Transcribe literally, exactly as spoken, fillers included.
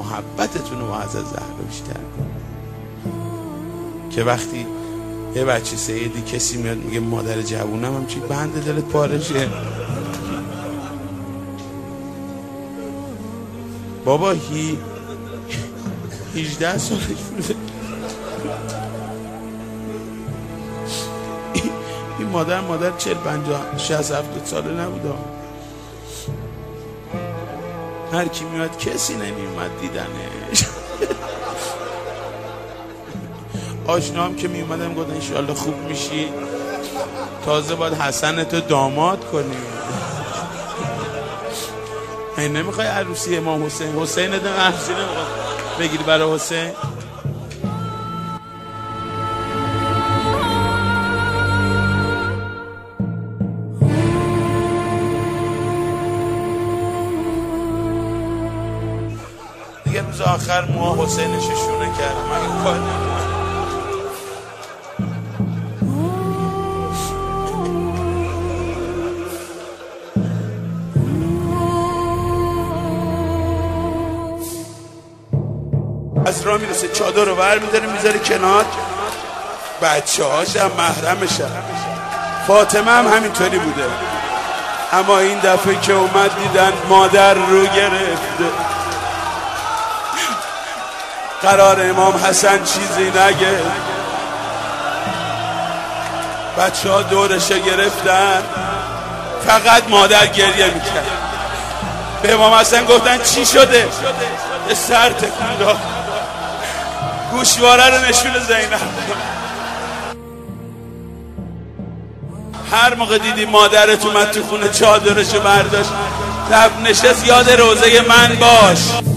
محبتتون رو با حضرت زهرا بیشتر کنید که وقتی یه بچه سیدی کسی میاد میگه مادر جوونم هم چی بند دلت پاره شه. بابا هی هجده سالش بوده این مادر مادر چهل پنجاه شصت هفتاد ساله نبوده. هر کی میاد کسی نمیومد دیدنش. آشنام که میومدم گفتن انشالله خوب میشی، تازه باید حسن تو داماد کنی. این نمیخوای عروسی امام حسین حسین دم عروسی نمیخواد بگیری برای حسین؟ دیگه روز آخر موها حسینش شونه کردم این کار نمیکنم. از راه میرسه چادر رو بر میداره میذاره کنار، بچه هاش هم محرمش هم. فاطمه هم همینطوری بوده، اما این دفعه که اومد دیدن مادر رو گرفته. قرار امام حسن چیزی نگه، بچه ها دورشه گرفتن، فقط مادر گریه میکرد. به امام حسن گفتن چی شده؟ به سر تکون داد، گوشواره رو نشون زینب. هر موقع دیدی مادرت اومد تو خونه چادرشو برداشت لب نشست یاد روزه من باش.